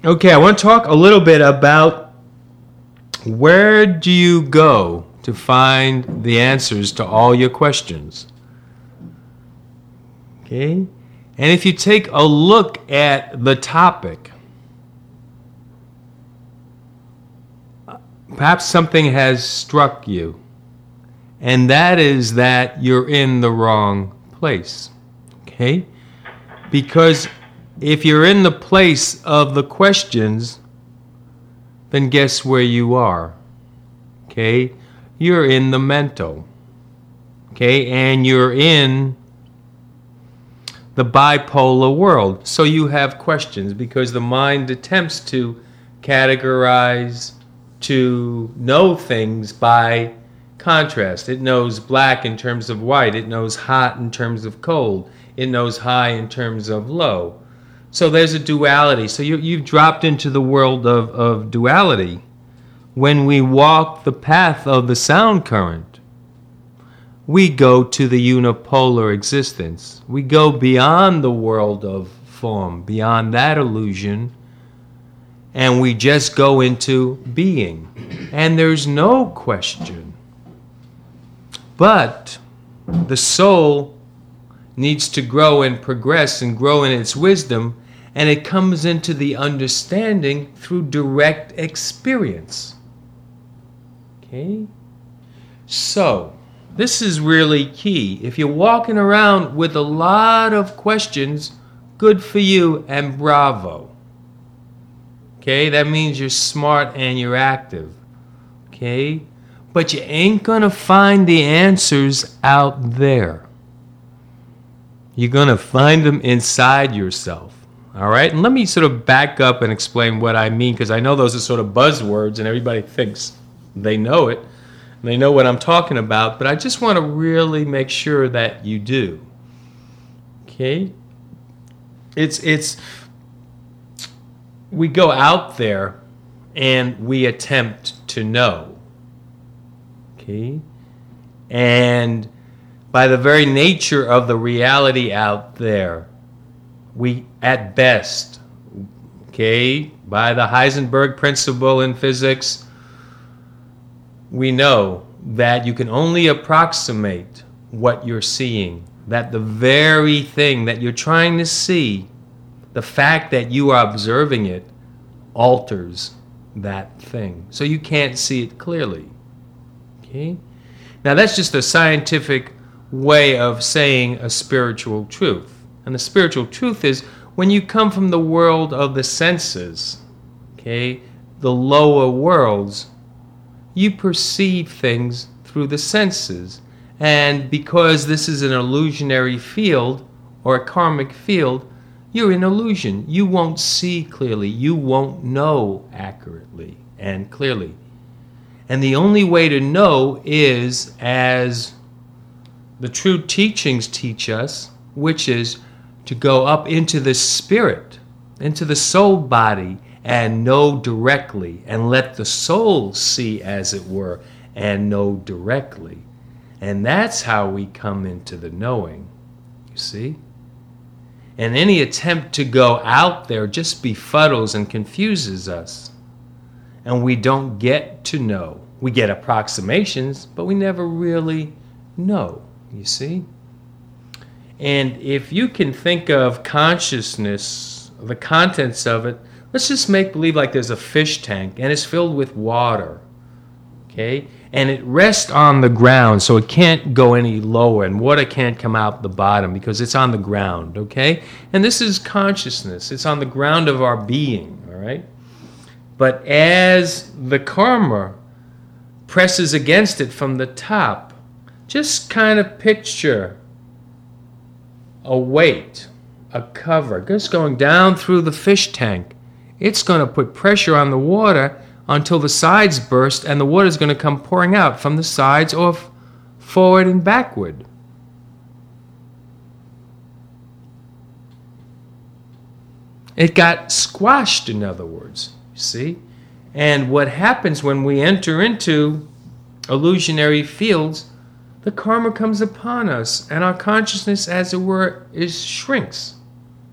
Okay, I want to talk a little bit about where do you go to find the answers to all your questions. Okay? And if you take a look at the topic, perhaps something has struck you, and that is that you're in the wrong place. Okay? Because if you're in the place of the questions, then guess where you are? Okay? You're in the mental. Okay? And you're in the bipolar world. So you have questions because the mind attempts to categorize, to know things by contrast. It knows black in terms of white. It knows hot in terms of cold. It knows high in terms of low. So there's a duality. So you've dropped into the world of duality. When we walk the path of the sound current, we go to the unipolar existence. We go beyond the world of form, beyond that illusion, and we just go into being. And there's no question. But the soul needs to grow and progress and grow in its wisdom, and it comes into the understanding through direct experience. Okay? So, this is really key. If you're walking around with a lot of questions, good for you and bravo. Okay? That means you're smart and you're active. Okay? But you ain't gonna find the answers out there. You're gonna find them inside yourself. All right? And let me sort of back up and explain what I mean, because I know those are sort of buzzwords and everybody thinks they know it. They know what I'm talking about, but I just want to really make sure that you do. Okay? We go out there and we attempt to know. Okay? And by the very nature of the reality out there, we, at best, okay, by the Heisenberg principle in physics, we know that you can only approximate what you're seeing, that the very thing that you're trying to see, the fact that you are observing it, alters that thing. So you can't see it clearly. Okay? Now that's just a scientific way of saying a spiritual truth. And the spiritual truth is when you come from the world of the senses, okay, the lower worlds, you perceive things through the senses. And because this is an illusionary field or a karmic field, you're in illusion. You won't see clearly. You won't know accurately and clearly. And the only way to know is, as the true teachings teach us, which is to go up into the spirit, into the soul body, and know directly, and let the soul see, as it were, and know directly. And that's how we come into the knowing, you see? And any attempt to go out there just befuddles and confuses us. And we don't get to know. We get approximations, but we never really know, you see? And if you can think of consciousness, the contents of it, let's just make believe like there's a fish tank and it's filled with water, okay? And it rests on the ground, so it can't go any lower, and water can't come out the bottom because it's on the ground, okay? And this is consciousness. It's on the ground of our being, all right? But as the karma presses against it from the top, just kind of picture a weight, a cover, just going down through the fish tank. It's going to put pressure on the water until the sides burst, and the water is going to come pouring out from the sides or forward and backward. It got squashed, in other words, you see? And what happens when we enter into illusionary fields, the karma comes upon us, and our consciousness, as it were, shrinks.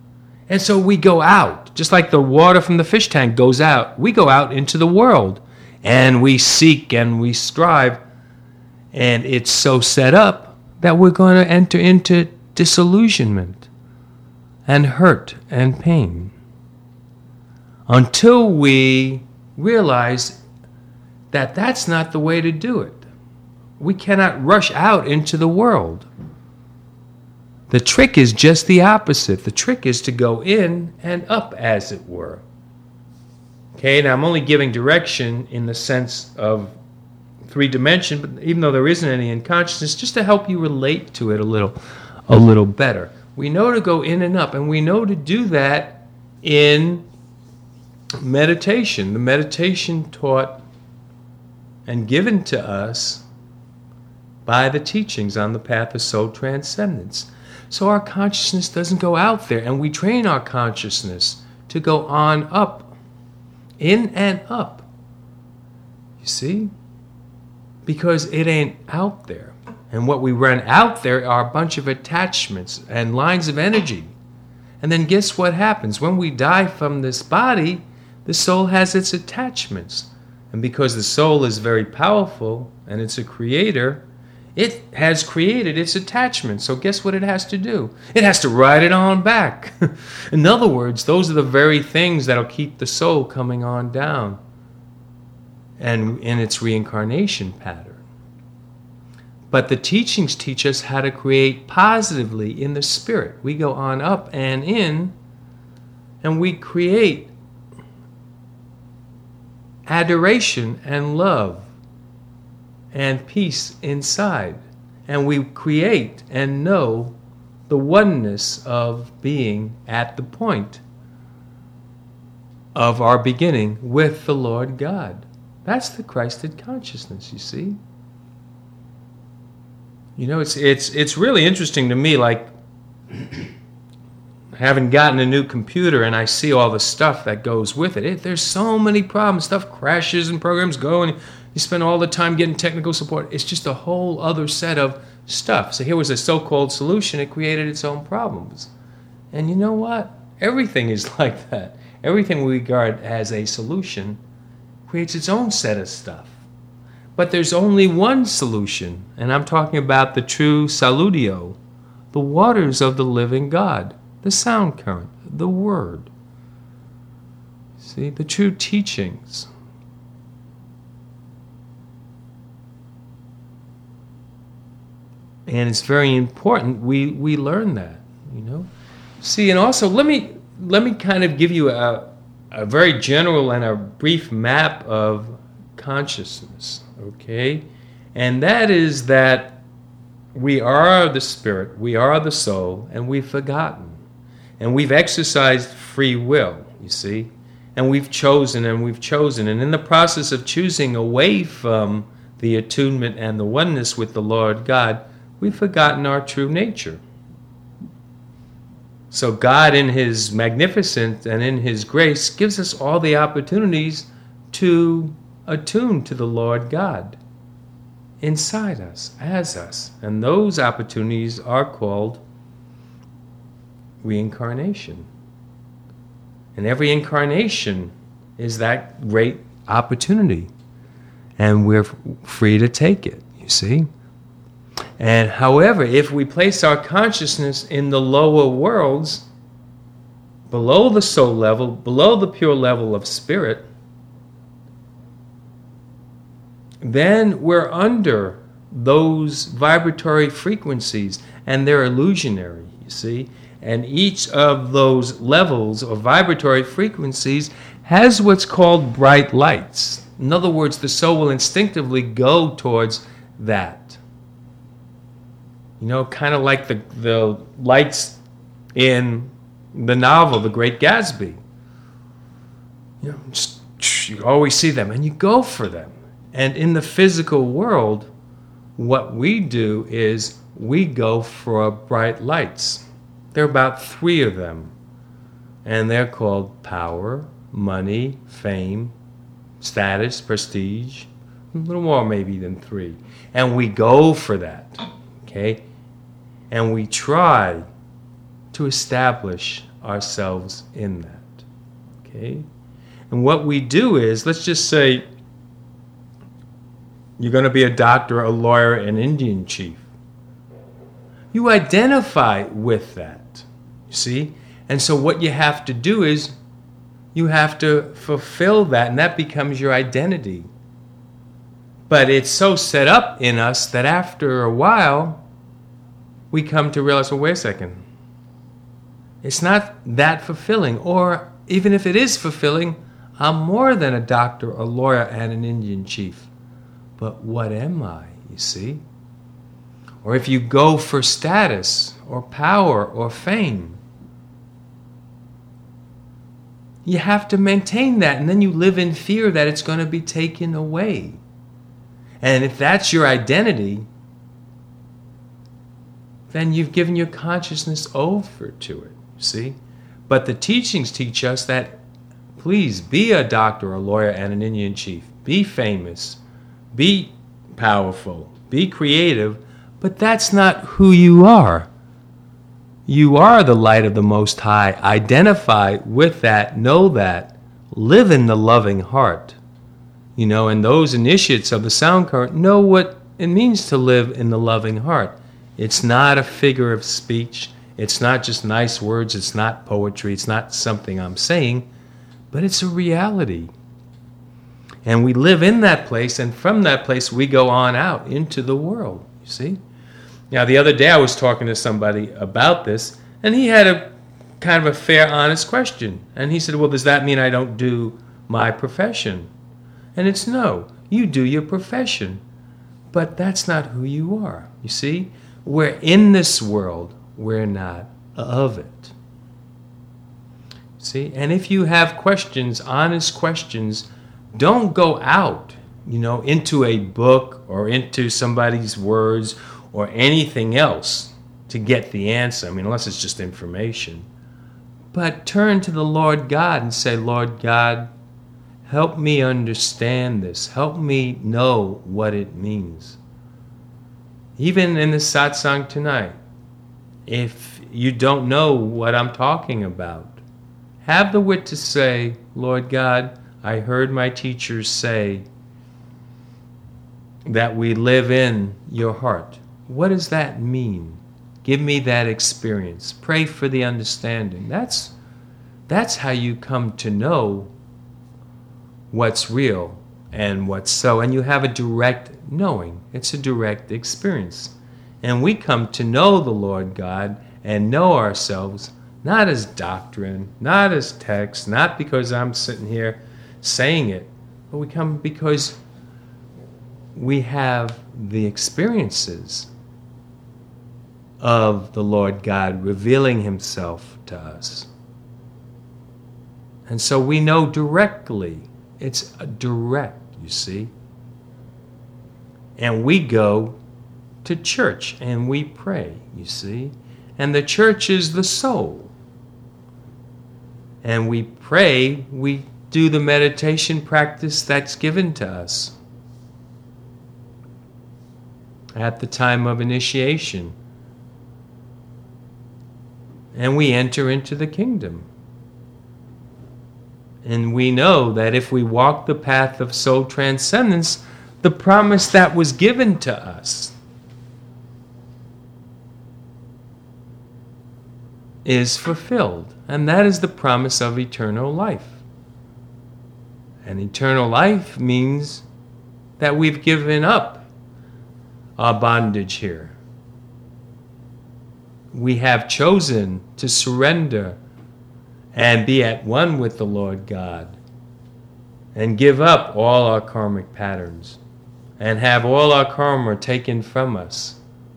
And so we go out, just like the water from the fish tank goes out. We go out into the world, and we seek and we strive. And it's so set up that we're going to enter into disillusionment and hurt and pain until we realize that that's not the way to do it. We cannot rush out into the world. The trick is just the opposite. The trick is to go in and up, as it were. Okay, now I'm only giving direction in the sense of 3-dimension, but even though there isn't any in consciousness, just to help you relate to it a little better. We know to go in and up, and we know to do that in meditation. The meditation taught and given to us by the teachings on the path of soul transcendence. So our consciousness doesn't go out there, and we train our consciousness to go on up, in and up. You see? Because it ain't out there. And what we run out there are a bunch of attachments and lines of energy. And then guess what happens? When we die from this body, the soul has its attachments. And because the soul is very powerful and it's a creator, it has created its attachment. So guess what it has to do? It has to ride it on back. In other words, those are the very things that'll keep the soul coming on down and in its reincarnation pattern. But the teachings teach us how to create positively in the spirit. We go on up and in, and we create adoration and love and peace inside. And we create and know the oneness of being at the point of our beginning with the Lord God. That's the Christed consciousness, you see. You know, it's really interesting to me, like having gotten a new computer and I see all the stuff that goes with it. There's so many problems. Stuff crashes and programs go and you spend all the time getting technical support. It's just a whole other set of stuff. So here was a so-called solution. It created its own problems. And you know what? Everything is like that. Everything we regard as a solution creates its own set of stuff. But there's only one solution, and I'm talking about the true Saludio, the waters of the living God, the sound current, the Word. See, the true teachings. And it's very important we learn that, you know. See, and also let me kind of give you a very general and a brief map of consciousness, okay? And that is that we are the spirit, we are the soul, and we've forgotten. And we've exercised free will, you see? And we've chosen and we've chosen. And in the process of choosing away from the attunement and the oneness with the Lord God, we've forgotten our true nature. So God, in His magnificence and in His grace, gives us all the opportunities to attune to the Lord God inside us, as us. And those opportunities are called reincarnation. And every incarnation is that great opportunity. And we're free to take it, you see? And however, if we place our consciousness in the lower worlds, below the soul level, below the pure level of spirit, then we're under those vibratory frequencies, and they're illusionary, you see? And each of those levels or vibratory frequencies has what's called bright lights. In other words, the soul will instinctively go towards that. You know, kind of like the lights in the novel, The Great Gatsby. You know, you always see them, and you go for them. And in the physical world, what we do is we go for bright lights. There are about 3 of them, and they're called power, money, fame, status, prestige, a little more maybe than 3. And we go for that, okay? And we try to establish ourselves in that. Okay? And what we do is, let's just say you're going to be a doctor, a lawyer, an Indian chief. You identify with that, you see? And so what you have to do is you have to fulfill that, and that becomes your identity. But it's so set up in us that after a while, we come to realize, well, wait a second. It's not that fulfilling. Or even if it is fulfilling, I'm more than a doctor, a lawyer, and an Indian chief. But what am I, you see? Or if you go for status or power or fame, you have to maintain that, and then you live in fear that it's going to be taken away. And if that's your identity, then you've given your consciousness over to it, see? But the teachings teach us that, please, be a doctor, a lawyer, and an Indian chief. Be famous. Be powerful. Be creative. But that's not who you are. You are the light of the Most High. Identify with that. Know that. Live in the loving heart. You know, and those initiates of the sound current know what it means to live in the loving heart. It's not a figure of speech. It's not just nice words. It's not poetry. It's not something I'm saying. But it's a reality. And we live in that place, and from that place we go on out into the world, you see? Now, the other day I was talking to somebody about this, and he had a kind of a fair, honest question. And he said, well, does that mean I don't do my profession? And it's no, you do your profession. But that's not who you are, you see? We're in this world, we're not of it. See? And if you have questions, honest questions, don't go out, you know, into a book or into somebody's words or anything else to get the answer. I mean, unless it's just information. But turn to the Lord God and say, Lord God, help me understand this. Help me know what it means. Even in the satsang tonight, if you don't know what I'm talking about, have the wit to say, Lord God, I heard my teachers say that we live in your heart. What does that mean? Give me that experience. Pray for the understanding. That's how you come to know what's real and what's so. And you have a direct knowing. It's a direct experience. And we come to know the Lord God and know ourselves, not as doctrine, not as text, not because I'm sitting here saying it, but we come because we have the experiences of the Lord God revealing himself to us. And so we know directly. It's direct, you see. And we go to church and we pray, you see. And the church is the soul. And we pray, we do the meditation practice that's given to us at the time of initiation. And we enter into the kingdom. And we know that if we walk the path of soul transcendence, the promise that was given to us is fulfilled. And that is the promise of eternal life. And eternal life means that we've given up our bondage here. We have chosen to surrender and be at one with the Lord God and give up all our karmic patterns and have all our karma taken from us.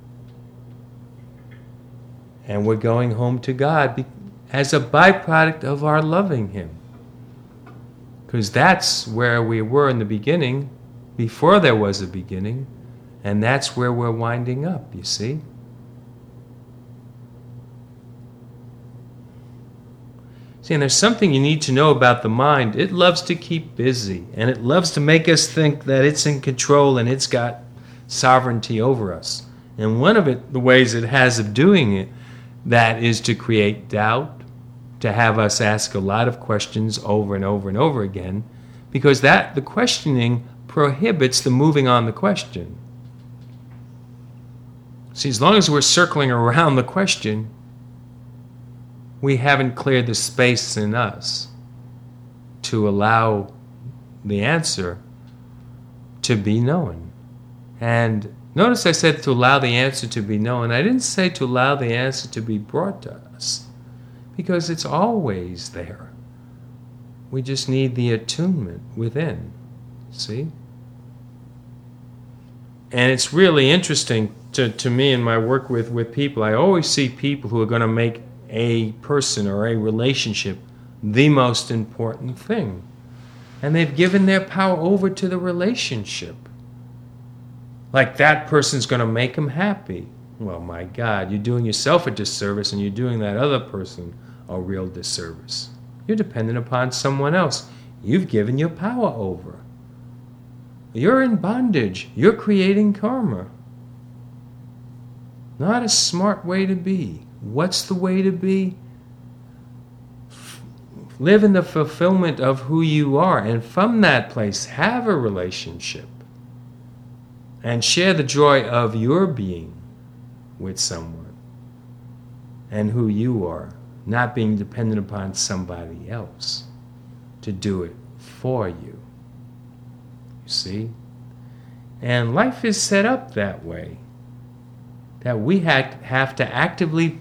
And we're going home to God as a byproduct of our loving him. Because that's where we were in the beginning, before there was a beginning, and that's where we're winding up, you see? See, and there's something you need to know about the mind. It loves to keep busy, and it loves to make us think that it's in control and it's got sovereignty over us. And one of the ways it has of doing it, that is to create doubt, to have us ask a lot of questions over and over and over again, because the questioning prohibits the moving on the question. See, as long as we're circling around the question, we haven't cleared the space in us to allow the answer to be known. And notice I said to allow the answer to be known. I didn't say to allow the answer to be brought to us, because it's always there. We just need the attunement within. See? And it's really interesting to me in my work with people. I always see people who are going to make a person or a relationship the most important thing. And they've given their power over to the relationship. Like that person's going to make them happy. Well, my God, you're doing yourself a disservice and you're doing that other person a real disservice. You're dependent upon someone else. You've given your power over. You're in bondage. You're creating karma. Not a smart way to be. What's the way to be? Live in the fulfillment of who you are, and from that place have a relationship and share the joy of your being with someone and who you are, not being dependent upon somebody else to do it for you. You see? And life is set up that way, that we have to actively,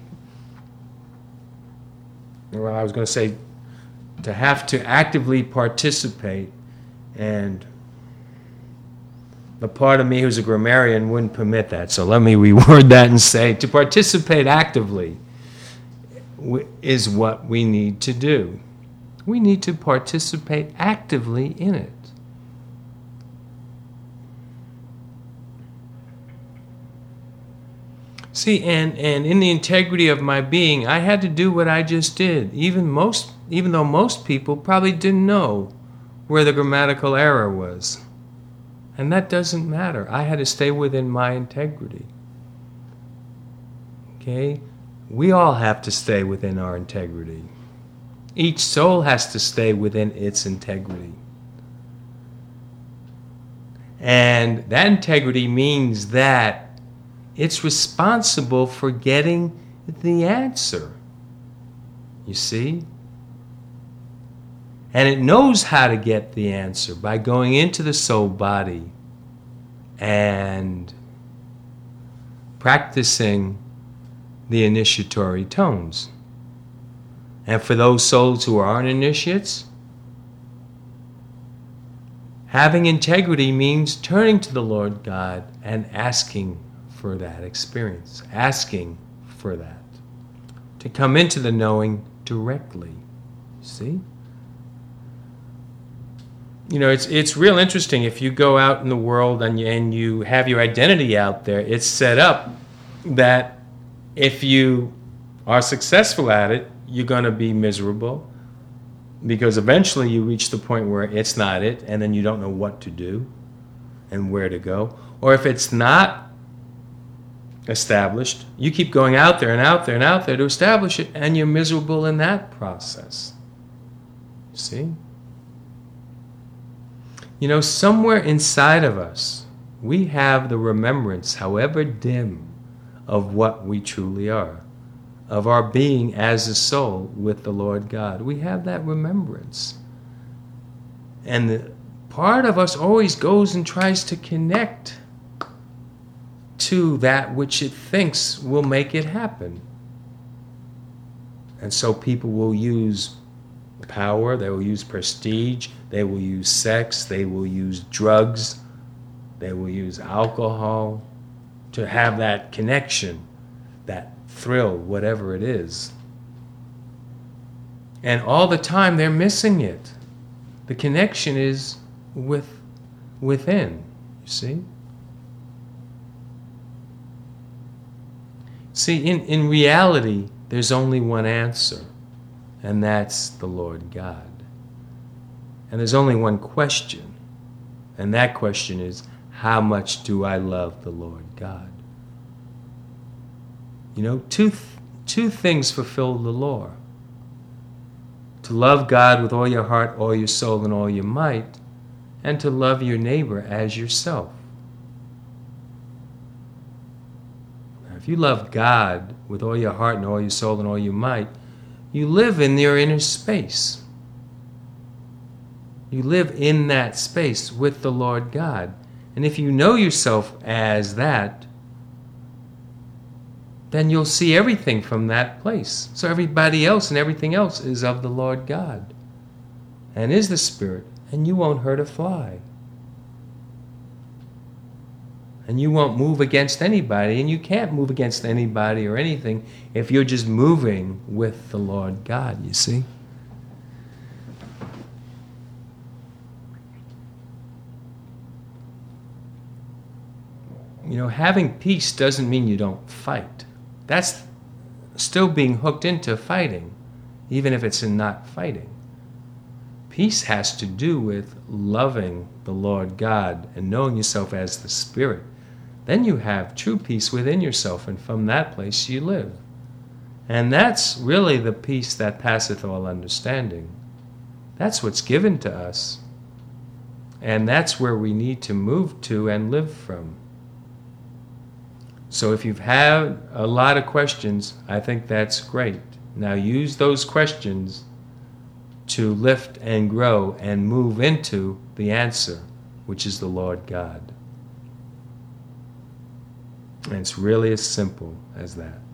well, I was going to say, to have to actively participate, and the part of me who's a grammarian wouldn't permit that, so let me reword that and say to participate actively is what we need to do. We need to participate actively in it. See, and in the integrity of my being, I had to do what I just did, even though most people probably didn't know where the grammatical error was. And that doesn't matter. I had to stay within my integrity. Okay? We all have to stay within our integrity. Each soul has to stay within its integrity. And that integrity means that it's responsible for getting the answer. You see? And it knows how to get the answer by going into the soul body and practicing the initiatory tones. And for those souls who aren't initiates, having integrity means turning to the Lord God and asking for that experience, asking for that, to come into the knowing directly. See? You know, it's real interesting. If you go out in the world and you have your identity out there, it's set up that if you are successful at it, you're going to be miserable, because eventually you reach the point where it's not it, and then you don't know what to do and where to go. Or if it's not established, you keep going out there and out there and out there to establish it, and you're miserable in that process. See? You know, somewhere inside of us, we have the remembrance, however dim, of what we truly are, of our being as a soul with the Lord God. We have that remembrance. And the part of us always goes and tries to connect to that which it thinks will make it happen. And so people will use power, they will use prestige, they will use sex, they will use drugs, they will use alcohol to have that connection, that thrill, whatever it is. And all the time they're missing it. The connection is within, you see? See, in reality, there's only one answer, and that's the Lord God. And there's only one question, and that question is, how much do I love the Lord God? You know, two things fulfill the law. to love God with all your heart, all your soul, and all your might, and to love your neighbor as yourself. Now, if you love God with all your heart and all your soul and all your might, you live in your inner space. You live in that space with the Lord God. And if you know yourself as that, then you'll see everything from that place. So everybody else and everything else is of the Lord God and is the Spirit, and you won't hurt a fly. And you won't move against anybody, and you can't move against anybody or anything if you're just moving with the Lord God, you see? You know, having peace doesn't mean you don't fight. That's still being hooked into fighting, even if it's in not fighting. Peace has to do with loving the Lord God and knowing yourself as the Spirit. Then you have true peace within yourself, and from that place you live. And that's really the peace that passeth all understanding. That's what's given to us. And that's where we need to move to and live from. So if you've had a lot of questions, I think that's great. Now use those questions to lift and grow and move into the answer, which is the Lord God. And it's really as simple as that.